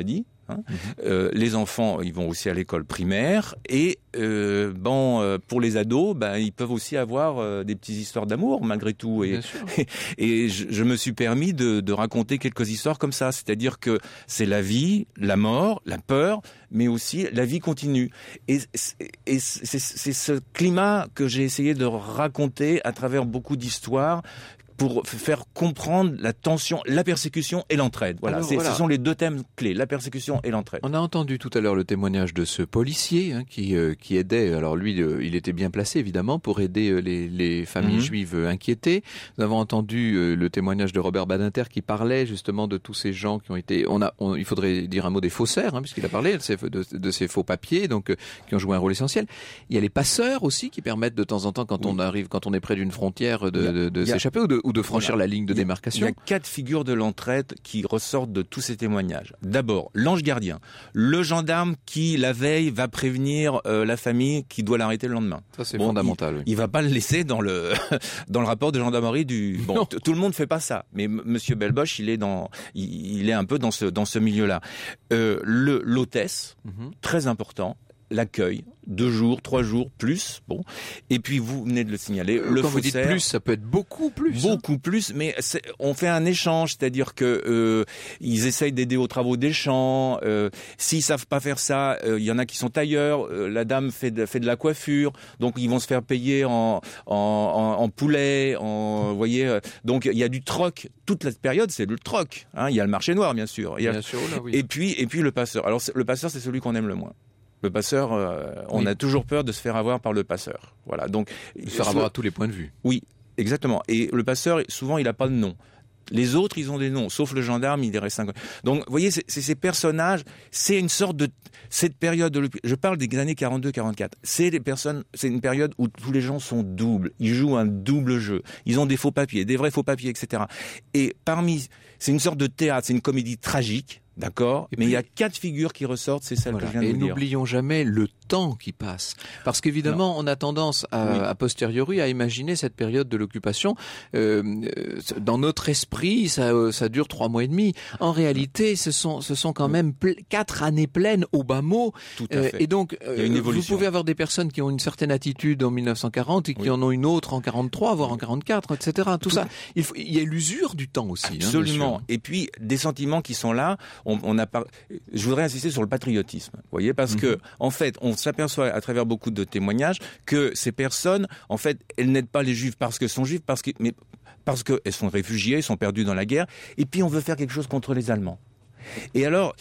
Hein. Mmh. Euh, les enfants, ils vont aussi à l'école primaire et euh, bon, euh, pour les ados, ben, ils peuvent aussi avoir euh, des petites histoires d'amour malgré tout. Et, et, et je, je me suis permis de, de raconter quelques histoires comme ça, c'est-à-dire que c'est la vie, la mort, la peur, mais aussi la vie continue. Et, et c'est, c'est ce climat que j'ai essayé de raconter à travers beaucoup d'histoires, pour faire comprendre la tension, la persécution et l'entraide. Voilà, Alors, c'est, voilà. Ce sont les deux thèmes clés, la persécution et l'entraide. On a entendu tout à l'heure le témoignage de ce policier hein, qui, euh, qui aidait, alors lui, euh, il était bien placé évidemment pour aider euh, les, les familles mm-hmm. juives euh, inquiétées. Nous avons entendu euh, le témoignage de Robert Badinter qui parlait justement de tous ces gens qui ont été, on a, on, il faudrait dire un mot des faussaires, hein, puisqu'il a parlé de ces, de, de ces faux papiers, donc euh, qui ont joué un rôle essentiel. Il y a les passeurs aussi qui permettent de temps en temps, quand oui. on arrive, quand on est près d'une frontière, de, a, de, de s'échapper ou de, ou de franchir voilà. la ligne de il y a, démarcation. Il y a quatre figures de l'entraide qui ressortent de tous ces témoignages. D'abord, l'ange gardien, le gendarme qui la veille va prévenir euh, la famille qui doit l'arrêter le lendemain. Ça c'est bon, fondamental. Il, oui. il va pas le laisser dans le dans le rapport de gendarmerie du. Bon, t- tout le monde fait pas ça, mais M- Monsieur Belboche, il est dans, il, il est un peu dans ce dans ce milieu-là. Euh, le l'hôtesse, mm-hmm. très important. L'accueil, deux jours, trois jours, plus, bon. Et puis vous venez de le signaler, euh, le quand faussaire. Vous dites plus, ça peut être beaucoup plus. Beaucoup hein. plus, mais c'est, on fait un échange, c'est-à-dire que euh, ils essayent d'aider aux travaux des champs. Euh, s'ils savent pas faire ça, il euh, y en a qui sont ailleurs. Euh, la dame fait de, fait de la coiffure, donc ils vont se faire payer en en, en, en poulet, en, vous voyez. Euh, donc il y a du troc. Toute la période, c'est le troc. Hein. Il y a le marché noir, bien sûr. Il y a, bien sûr, là, oui. Et puis et puis le passeur. Alors le passeur, c'est celui qu'on aime le moins. Le passeur, euh, on oui. a toujours peur de se faire avoir par le passeur. Voilà, donc se faire avoir à tous les points de vue. Oui, exactement. Et le passeur, souvent, il n'a pas de nom. Les autres, ils ont des noms, sauf le gendarme, il reste cinq. Donc, vous voyez, c'est, c'est ces personnages, c'est une sorte de cette période. De, je parle des années quarante-deux quarante-quatre. C'est les personnes, c'est une période où tous les gens sont doubles. Ils jouent un double jeu. Ils ont des faux papiers, des vrais faux papiers, et cetera. Et parmi, c'est une sorte de théâtre, c'est une comédie tragique. D'accord, et mais puis, il y a quatre figures qui ressortent, c'est celle voilà. que je viens de et vous dire. Et n'oublions jamais le temps qui passe, parce qu'évidemment, non. on a tendance à, oui. à posteriori à imaginer cette période de l'occupation euh, dans notre esprit, ça, ça dure trois mois et demi. En réalité, ce sont, ce sont quand même pl- quatre années pleines au bas mot. Tout à fait. Euh, et donc, il y a une évolution. Vous pouvez avoir des personnes qui ont une certaine attitude en mille neuf cent quarante et qui oui. en ont une autre en quarante-trois, voire en quarante-quatre, et cetera. Tout, Tout ça, il, faut, il y a l'usure du temps aussi. Absolument. Hein, et puis des sentiments qui sont là. On, on a par... Je voudrais insister sur le patriotisme, vous voyez, parce mm-hmm. que en fait, on s'aperçoit à travers beaucoup de témoignages que ces personnes, en fait, elles n'aident pas les Juifs parce qu'elles sont Juifs, parce que, mais parce qu'elles sont réfugiées, elles sont perdues dans la guerre, et puis on veut faire quelque chose contre les Allemands. Et alors,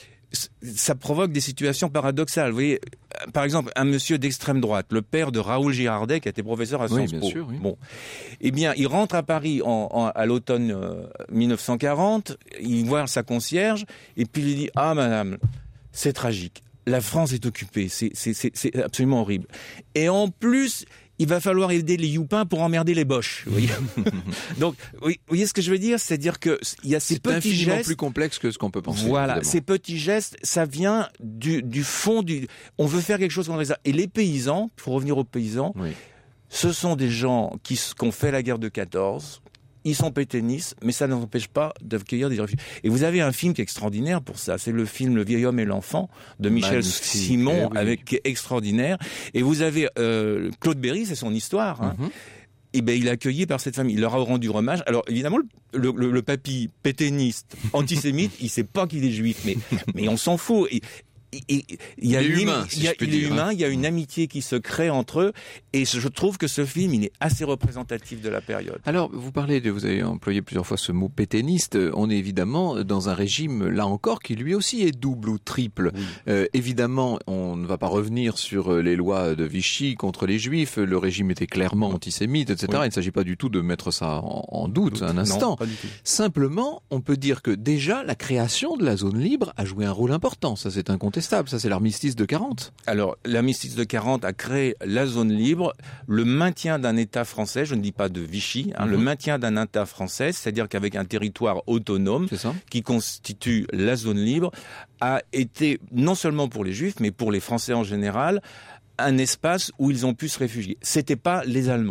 ça provoque des situations paradoxales. Vous voyez, par exemple, un monsieur d'extrême droite, le père de Raoul Girardet, qui a été professeur à Sciences oui, Po. Sûr, oui. Bon, eh bien, il rentre à Paris en, en, à l'automne euh, mille neuf cent quarante. Il voit sa concierge et puis il lui dit « Ah, madame, c'est tragique. La France est occupée. C'est, c'est, c'est, c'est absolument horrible. Et en plus, il va falloir aider les youpins pour emmerder les boches. » Vous voyez. Donc, vous voyez ce que je veux dire ? C'est-à-dire que il y a ces c'est petits gestes. C'est plus complexe que ce qu'on peut penser. Voilà, évidemment. Ces petits gestes, ça vient du, du fond du. On veut faire quelque chose contre ça. Et les paysans, pour revenir aux paysans, oui. ce sont des gens qui, qui ont fait la guerre de quatorze. Ils sont pétainistes, mais ça ne nous empêche pas d'accueillir des réfugiés. Et vous avez un film qui est extraordinaire pour ça. C'est le film Le vieil homme et l'enfant de Michel Magnifique. Simon, eh oui. avec qui est extraordinaire. Et vous avez euh, Claude Berry, c'est son histoire. Hein. Mm-hmm. Et ben il est accueilli par cette famille. Il leur a rendu hommage. Alors évidemment, le, le, le papy pétainiste, antisémite, il sait pas qu'il est juif, mais mais on s'en fout. Et, Et, et, il y a il est une, humain, si il y a, je peux il dire. est humain, il y a une amitié qui se crée entre eux, et je trouve que ce film, il est assez représentatif de la période. Alors, vous parlez de, vous avez employé plusieurs fois ce mot pétainiste. On est évidemment dans un régime, là encore, qui lui aussi est double ou triple. Oui. Euh, évidemment, on ne va pas revenir sur les lois de Vichy contre les Juifs. Le régime était clairement antisémite, et cetera. Oui. Il ne s'agit pas du tout de mettre ça en, en doute, doute un instant. Non, pas du tout. Simplement, on peut dire que déjà, la création de la zone libre a joué un rôle important. Ça, c'est incontestable. Ça, c'est l'armistice de quarante. Alors, l'armistice de quarante a créé la zone libre, le maintien d'un État français, je ne dis pas de Vichy, hein, mm-hmm. le maintien d'un État français, c'est-à-dire qu'avec un territoire autonome qui constitue la zone libre, a été, non seulement pour les Juifs, mais pour les Français en général, un espace où ils ont pu se réfugier. C'était pas les Allemands.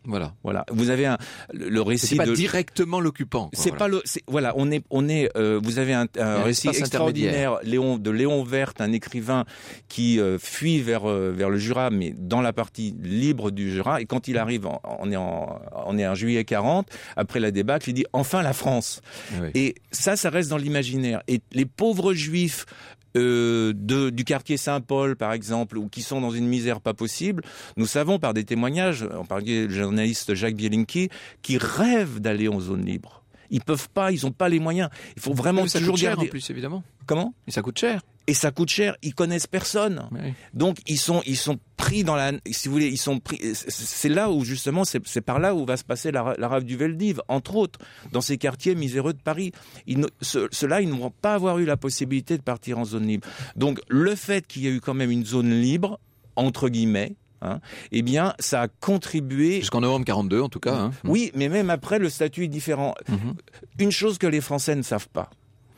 Voilà. Voilà. Vous avez un, le, le récit c'est pas de... directement l'occupant. Quoi, c'est voilà. pas le, c'est, voilà, on est, on est, euh, vous avez un, un, un récit extraordinaire, Léon, de Léon Werth, un écrivain qui euh, fuit vers, euh, vers le Jura, mais dans la partie libre du Jura, et quand il arrive, en, on est en, on est en juillet quarante, après la débâcle, il dit enfin la France. Oui. Et ça, ça reste dans l'imaginaire. Et les pauvres juifs, Euh, de, du quartier Saint-Paul, par exemple, ou qui sont dans une misère pas possible, nous savons par des témoignages, en particulier le journaliste Jacques Bielinki, qui rêvent d'aller en zone libre. Ils peuvent pas, ils ont pas les moyens. Il faut vraiment mais ça toujours coûte cher garder... en plus, évidemment. Comment ? Et ça coûte cher. Et ça coûte cher, ils connaissent personne. Oui. Donc ils sont ils sont pris dans la si vous voulez, ils sont pris c'est là où justement c'est c'est par là où va se passer la, la rave du Veldiv, entre autres, dans ces quartiers miséreux de Paris. Ils ne, ce, ceux-là, ils ne vont pas avoir eu la possibilité de partir en zone libre. Donc le fait qu'il y ait eu quand même une zone libre entre guillemets, Hein, eh bien, ça a contribué... Jusqu'en novembre quarante-deux, en tout cas. Hein. Oui, mais même après, le statut est différent. Mm-hmm. Une chose que les Français ne savent pas,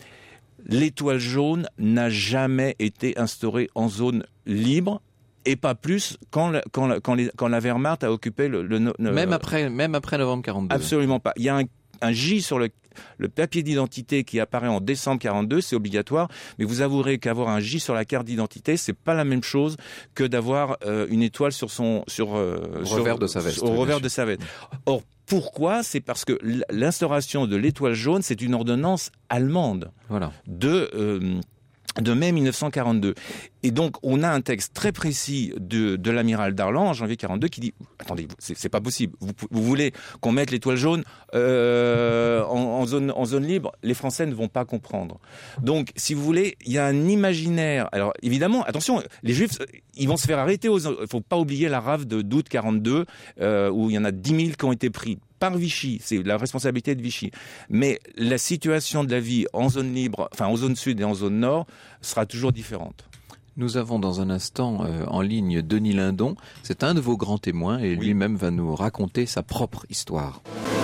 l'étoile jaune n'a jamais été instaurée en zone libre, et pas plus quand, la, quand, la, quand, les, quand la Wehrmacht a occupé le... le, le même, après, même après novembre quarante-deux. Absolument pas. Il y a un, un J sur le... Le papier d'identité qui apparaît en décembre quarante-deux, c'est obligatoire, mais vous avouerez qu'avoir un J sur la carte d'identité, c'est pas la même chose que d'avoir euh, une étoile sur son sur euh, au sur, revers de sa veste. Au revers de sa veste. Or, pourquoi ? C'est parce que l'instauration de l'étoile jaune, c'est une ordonnance allemande. Voilà. De euh, de mai mille neuf cent quarante-deux. Et donc, on a un texte très précis de, de l'amiral Darlan, en janvier quarante-deux, qui dit « Attendez, c'est, c'est pas possible. Vous, vous voulez qu'on mette l'étoile jaune euh, en, en, zone, en zone libre ? Les Français ne vont pas comprendre. » Donc, si vous voulez, il y a un imaginaire. Alors, évidemment, attention, les Juifs, ils vont se faire arrêter. Il ne faut pas oublier la rave de, d'août quarante-deux, euh, où il y en a dix mille qui ont été pris par Vichy, c'est la responsabilité de Vichy. Mais la situation de la vie en zone libre, enfin en zone sud et en zone nord, sera toujours différente. Nous avons dans un instant euh, en ligne Denis Lindon. C'est un de vos grands témoins et oui. lui-même va nous raconter sa propre histoire.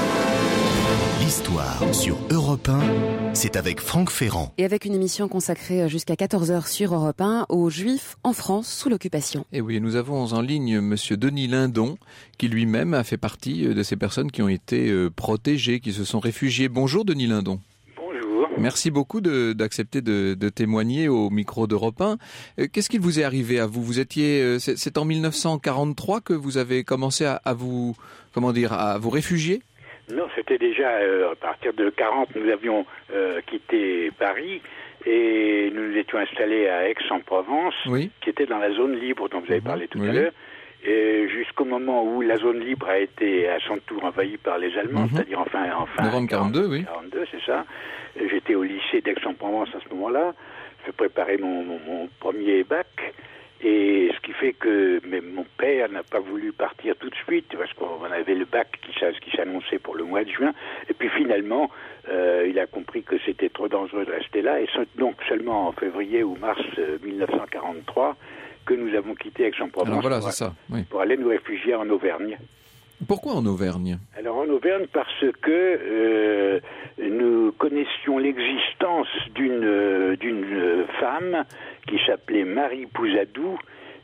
L'histoire sur Europe un, c'est avec Franck Ferrand. Et avec une émission consacrée jusqu'à quatorze heures sur Europe un aux Juifs en France sous l'occupation. Et oui, nous avons en ligne monsieur Denis Lindon, qui lui-même a fait partie de ces personnes qui ont été protégées, qui se sont réfugiées. Bonjour Denis Lindon. Bonjour. Merci beaucoup de, d'accepter de, de témoigner au micro d'Europe un. Qu'est-ce qu'il vous est arrivé à vous ? Vous étiez, c'est, c'est en mille neuf cent quarante-trois que vous avez commencé à, à vous, comment dire, à vous réfugier ? Non, c'était déjà euh, à partir de quarante, nous avions euh, quitté Paris et nous nous étions installés à Aix-en-Provence, oui. qui était dans la zone libre dont vous avez parlé tout oui. à l'heure. Et jusqu'au moment où la zone libre a été à son tour envahie par les Allemands, mm-hmm. c'est-à-dire enfin, enfin novembre quarante-deux, oui. quarante-deux, c'est ça. J'étais au lycée d'Aix-en-Provence à ce moment-là. Je préparais mon, mon, mon premier bac. Et ce qui fait que mais mon père n'a pas voulu partir tout de suite parce qu'on avait le bac qui, qui s'annonçait pour le mois de juin. Et puis finalement, euh, il a compris que c'était trop dangereux de rester là. Et c'est donc seulement en février ou mars euh, mille neuf cent quarante-trois que nous avons quitté Aix-en-Provence. Alors voilà, pour, c'est ça. Oui. Pour aller nous réfugier en Auvergne. Pourquoi en Auvergne ? Alors en Auvergne parce que euh, nous connaissions l'existence d'une euh, d'une femme qui s'appelait Marie Pouzadou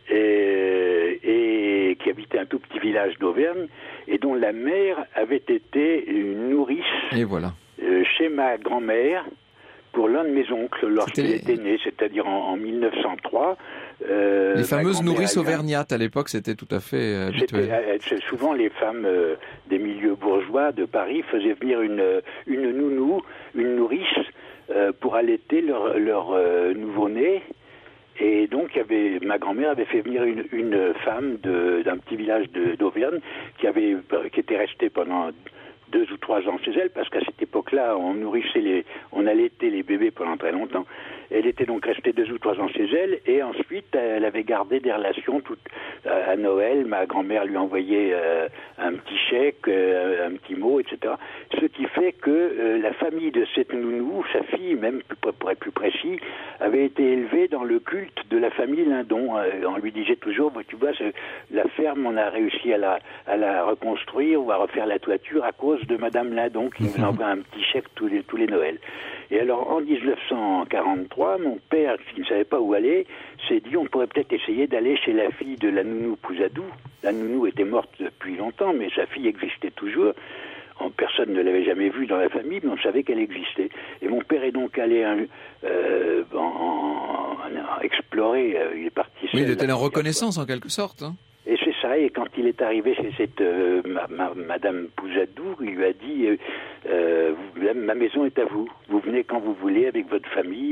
et, et qui habitait un tout petit village d'Auvergne et dont la mère avait été une nourrice et voilà. euh, chez ma grand-mère pour l'un de mes oncles lorsqu'il était né, c'est-à-dire en, en mille neuf cent trois. Euh, les fameuses nourrices auvergnates, à l'époque, c'était tout à fait euh, habituel. C'était, souvent, les femmes euh, des milieux bourgeois de Paris faisaient venir une, une nounou, une nourrice, euh, pour allaiter leur, leur euh, nouveau-né. Et donc, il y avait, ma grand-mère avait fait venir une, une femme de, d'un petit village de, d'Auvergne qui, avait, qui était restée pendant deux ou trois ans chez elle, parce qu'à cette époque-là, on nourrissait les, on allaitait les bébés pendant très longtemps. Elle était donc restée deux ou trois ans chez elle, et ensuite, elle avait gardé des relations toutes, à Noël. Ma grand-mère lui envoyait euh, un petit chèque, euh, un petit mot, et cetera. Ce qui fait que euh, la famille de cette nounou, sa fille, même pour être plus précis, avait été élevée dans le culte de la famille Lindon. Euh, on lui disait toujours, tu vois, la ferme, on a réussi à la, à la reconstruire ou à refaire la toiture à cause poste de Madame Lindon qui nous envoie un petit chèque tous les, tous les Noëls. Et alors, en dix-neuf cent quarante-trois, mon père, qui ne savait pas où aller, s'est dit on pourrait peut-être essayer d'aller chez la fille de la nounou Pousadou. La nounou était morte depuis longtemps, mais sa fille existait toujours. Personne ne l'avait jamais vue dans la famille, mais on savait qu'elle existait. Et mon père est donc allé euh, en, en, en explorer. Il est parti. Oui, il était la reconnaissance en quelque sorte. Hein. Et c'est ça. Et quand il est arrivé chez cette euh, ma, ma, Madame Pousadou, il lui a dit euh, euh, « Ma maison est à vous. Vous venez quand vous voulez avec votre famille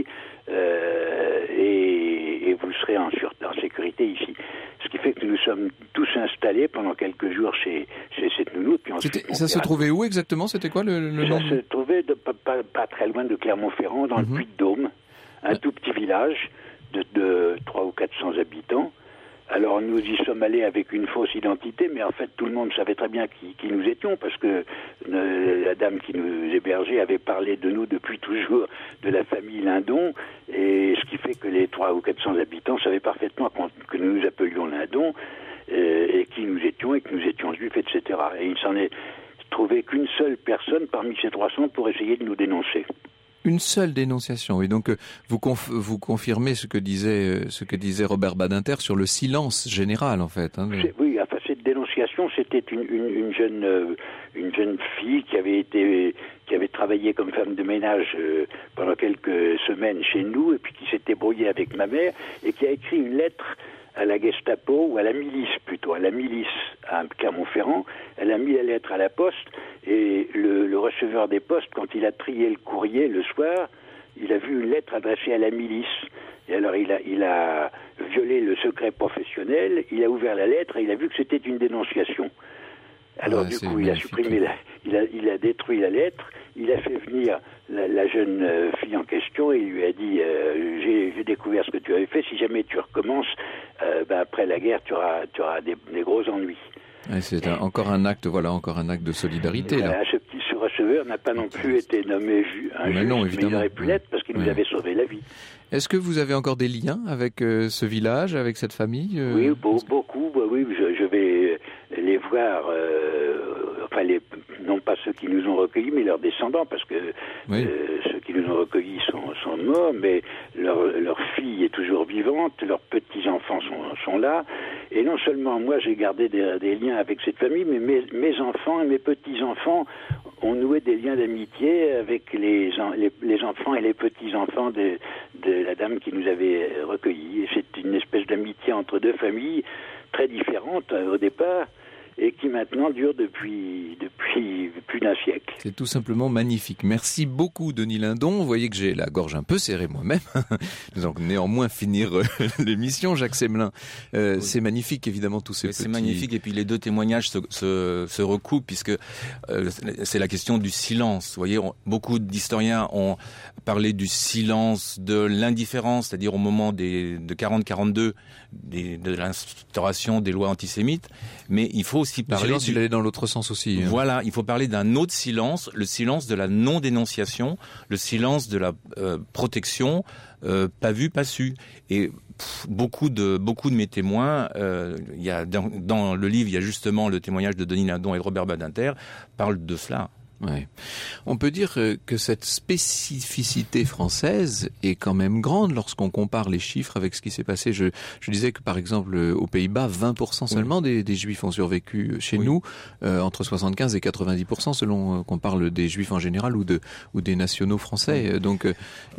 euh, et, et vous serez en, sûreté, en sécurité ici. » Ce qui fait que nous nous sommes tous installés pendant quelques jours chez, chez cette nounou. Puis ensuite, ça se trouvait où exactement? C'était quoi le, le nom? Ça se trouvait de, pas, pas, pas très loin de Clermont-Ferrand, dans mm-hmm. le Puy-de-Dôme, un tout petit village de, de trois ou quatre cents habitants. Alors nous y sommes allés avec une fausse identité, mais en fait tout le monde savait très bien qui, qui nous étions, parce que euh, la dame qui nous hébergeait avait parlé de nous depuis toujours, de la famille Lindon, et ce qui fait que les trois ou quatre cents habitants savaient parfaitement que nous nous appelions Lindon, euh, et qui nous étions, et que nous étions juifs, et cetera. Et il s'en est trouvé qu'une seule personne parmi ces trois cents pour essayer de nous dénoncer. Une seule dénonciation. Et donc, vous, conf- vous confirmez ce que disait, ce que disait Robert Badinter sur le silence général, en fait. Hein, de... Oui, enfin, cette dénonciation, c'était une, une, une jeune, euh, une jeune fille qui avait été, qui avait travaillé comme femme de ménage euh, pendant quelques semaines chez nous, et puis qui s'était brouillée avec ma mère, et qui a écrit une lettre à la Gestapo, ou à la milice plutôt, à la milice à Clermont-Ferrand. Elle a mis la lettre à la poste, et le, le receveur des postes, quand il a trié le courrier le soir, il a vu une lettre adressée à la milice. Et alors il a, il a violé le secret professionnel, il a ouvert la lettre et il a vu que c'était une dénonciation. Alors ouais, du coup, il a supprimé, la, il, a, il a détruit la lettre, il a fait venir la, la jeune euh, fille en question et il lui a dit euh, j'ai, j'ai découvert ce que tu avais fait, si jamais tu recommences, euh, ben, après la guerre, tu auras, tu auras des, des gros ennuis. Ouais, c'est un, encore un acte, voilà, encore un acte de solidarité. Là. Voilà, ce petit ce receveur n'a pas non plus été nommé ju- un mais juge, non, mais il aurait pu l'être parce qu'il nous ouais. avait sauvé la vie. Est-ce que vous avez encore des liens avec euh, ce village, avec cette famille euh... Oui, beau, beaucoup. Bah, oui, je, je vais les voir. Euh, enfin, les, non pas ceux qui nous ont recueillis, mais leurs descendants, parce que oui. euh, ceux qui nous ont recueillis sont, sont morts, mais leur, leur fille est toujours vivante, leurs petits-enfants sont, sont là. Et non seulement moi, j'ai gardé des, des liens avec cette famille, mais mes, mes enfants et mes petits-enfants ont noué des liens d'amitié avec les, les, les enfants et les petits-enfants de, de la dame qui nous avait recueillis. Et c'est une espèce d'amitié entre deux familles très différentes euh, au départ, et qui maintenant dure depuis, depuis plus d'un siècle. C'est tout simplement magnifique. Merci beaucoup, Denis Lindon. Vous voyez que j'ai la gorge un peu serrée moi-même. Nous allons néanmoins finir l'émission, Jacques Semelin. Euh, oui. C'est magnifique, évidemment, tous ces oui, petits... C'est magnifique, et puis les deux témoignages se, se, se recoupent, puisque euh, c'est la question du silence. Vous voyez, on, beaucoup d'historiens ont parlé du silence, de l'indifférence, c'est-à-dire au moment des, de quarante quarante-deux, des, de l'instauration des lois antisémites, mais il faut aussi parler... Le silence, du... il allait dans l'autre sens aussi. Hein. Voilà, il faut parler d'un autre silence, le silence de la non-dénonciation, le silence de la euh, protection, euh, pas vu, pas su. Et pff, beaucoup de beaucoup de mes témoins, euh, il y a dans, dans le livre, il y a justement le témoignage de Denis Lindon et de Robert Badinter, parlent de cela. Ouais. On peut dire que cette spécificité française est quand même grande lorsqu'on compare les chiffres avec ce qui s'est passé. Je, je disais que par exemple aux Pays-Bas, vingt pour cent seulement oui. des, des Juifs ont survécu chez oui. nous, euh, entre soixante-quinze et quatre-vingt-dix pour cent selon euh, qu'on parle des Juifs en général ou de ou des nationaux français. Oui. Donc euh,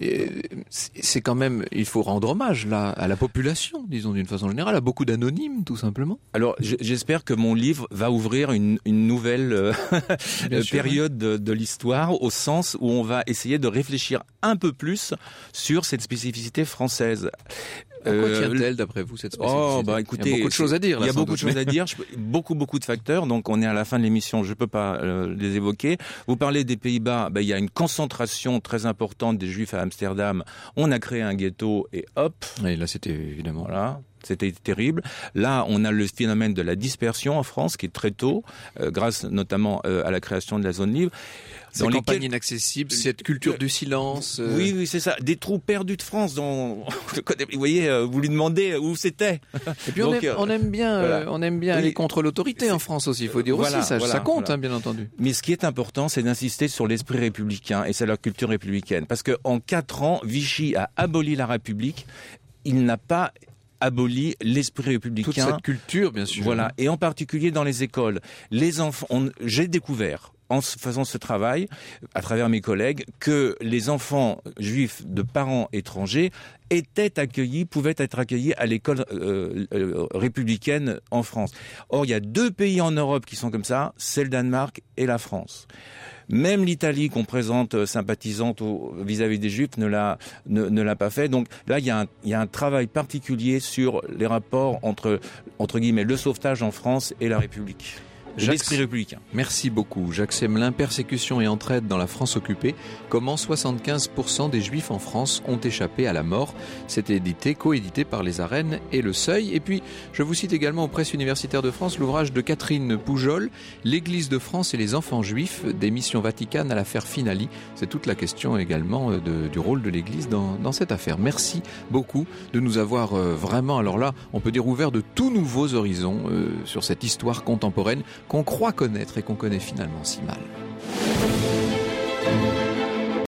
c'est quand même, il faut rendre hommage là à la population, disons d'une façon générale, à beaucoup d'anonymes tout simplement. Alors j'espère que mon livre va ouvrir une, une nouvelle euh, période De, de l'histoire, au sens où on va essayer de réfléchir un peu plus sur cette spécificité française. À quoi tient-elle d'après vous, cette spécificité? Oh, bah, écoutez, il y a beaucoup de choses à dire. Là, il y a beaucoup doute, de choses mais... à dire, beaucoup beaucoup de facteurs. Donc on est à la fin de l'émission, je peux pas euh, les évoquer. Vous parlez des Pays-Bas, bah, il y a une concentration très importante des Juifs à Amsterdam. On a créé un ghetto et hop. Et là, c'était évidemment. Voilà. C'était terrible. Là, on a le phénomène de la dispersion en France, qui est très tôt, euh, grâce notamment euh, à la création de la zone libre. Ces campagnes lesquelles... inaccessibles, cette culture du silence. Euh... Oui, oui, c'est ça. Des trous perdus de France. Dont... Vous voyez, vous lui demandez où c'était. Et puis Donc, on, aime, on aime bien, voilà. euh, on aime bien oui. aller contre l'autorité en France aussi. Il faut dire voilà, aussi, ça, voilà, ça compte, voilà. hein, bien entendu. Mais ce qui est important, c'est d'insister sur l'esprit républicain et c'est la culture républicaine, parce que en quatre ans, Vichy a aboli la République. Il n'a pas aboli l'esprit républicain. Toute cette culture, bien sûr. Voilà, et en particulier dans les écoles. Les enfants, on, j'ai découvert, en faisant ce travail, à travers mes collègues, que les enfants juifs de parents étrangers étaient accueillis, pouvaient être accueillis à l'école euh, euh, républicaine en France. Or, il y a deux pays en Europe qui sont comme ça, c'est le Danemark et la France. Même l'Italie, qu'on présente sympathisante au, vis-à-vis des Juifs, ne l'a, ne, ne l'a pas fait. Donc là, il y a un, il y a un travail particulier sur les rapports entre, entre guillemets, le sauvetage en France et la République. L'esprit républicain. Merci beaucoup. Jacques Semelin, Persécution et entraide dans la France occupée. Comment soixante-quinze pour cent des Juifs en France ont échappé à la mort. C'est édité, coédité par les Arènes et Le Seuil. Et puis, je vous cite également aux Presses universitaires de France l'ouvrage de Catherine Poujol, L'Église de France et les enfants juifs, des missions vaticanes à l'affaire Finali. C'est toute la question également de, du rôle de l'Église dans, dans cette affaire. Merci beaucoup de nous avoir euh, vraiment, alors là, on peut dire ouvert de tout nouveaux horizons euh, sur cette histoire contemporaine qu'on croit connaître et qu'on connaît finalement si mal.